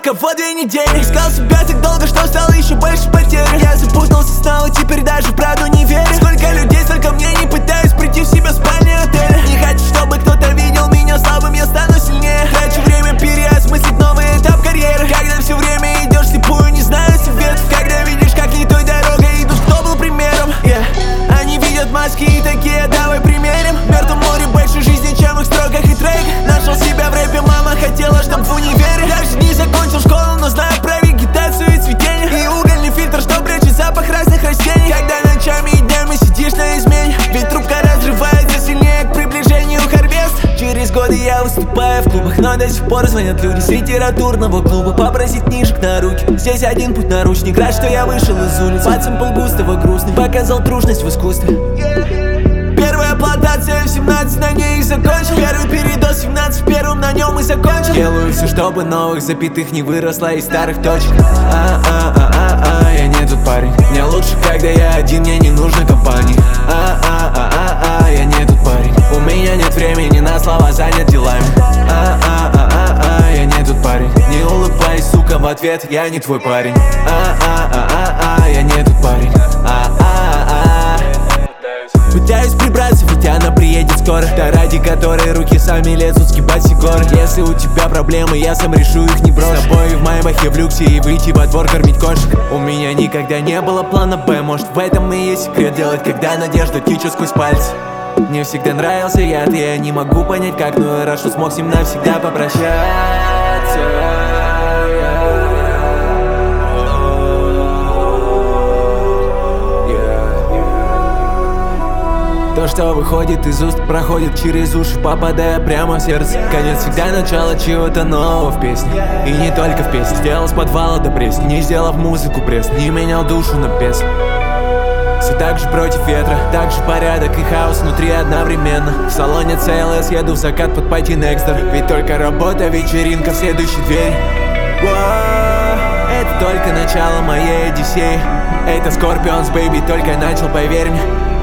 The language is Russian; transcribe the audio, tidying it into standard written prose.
кого 2 недели. Искал себя так долго, что стало еще больше потерь. Я запутался снова, теперь даже в правду не верю. Сколько людей, столько мне не пытаюсь прийти в себя в спальне отеля. Не хочу, чтобы кто-то видел меня слабым, я стану сильнее. Трачу время переосмыслить новый этап карьеры. Когда все время идешь слепую, не знаю советов. Когда видишь, как не той дорогой идут, кто был примером. Они видят маски и такие, давай примерим. В мертвом море больше жизни, чем в их строках и треках. Нашел себя в рэпе, мама хотела, чтоб в универе. Даже не закончил школу, но знаю про вегетацию и цветение. И угольный фильтр, что прячет запах разных растений. Когда ночами и днями сидишь на измене, ведь трубка разрывается сильнее к приближению Харвест. Через годы я выступаю в клубах, но до сих пор звонят люди с литературного клуба попросить книжек на руки. Здесь один путь наручник, рад, что я вышел из улиц. Пальцем полгустого грустный, показал трушность в искусстве. Первая плантация в 17, на ней и закончил. Первый передоз в 17, в первом на нем и закончил. Делаю все, чтобы новых запятых не выросло из старых точек. Я не тот парень. Мне лучше, когда я один, мне не нужна компания. Я не тот парень. У меня нет времени на слова, занят делами. Я не тот парень. Не улыбайся, сука, в ответ, я не твой парень. Я не тот парень. Пытаюсь прибраться, ведь она приедет скоро. Та, ради которой руки сами лезут сгибать все горы. Если у тебя проблемы, я сам решу их, не брошу. С тобой в майбахе в люксе и выйти во двор кормить кошек. У меня никогда не было плана Б. Может, в этом и есть секрет, делать, когда надежда течет сквозь пальцы. Мне всегда нравился яд, и я не могу понять как, но я рад, что смог с ним навсегда попрощаться. То, что выходит из уст, проходит через уши, попадая прямо в сердце. Конец всегда начало чего-то нового в песне. И не только в песне. Сделал с подвала до пресни, не сделав музыку пресс, не менял душу на песню. Все так же против ветра, так же порядок и хаос внутри одновременно. В салоне CLS еду в закат под пати Некстер. Ведь только работа, вечеринка в следующей двери. Это только начало моей одиссеи. Это Scorpions, baby, только начал, поверь мне.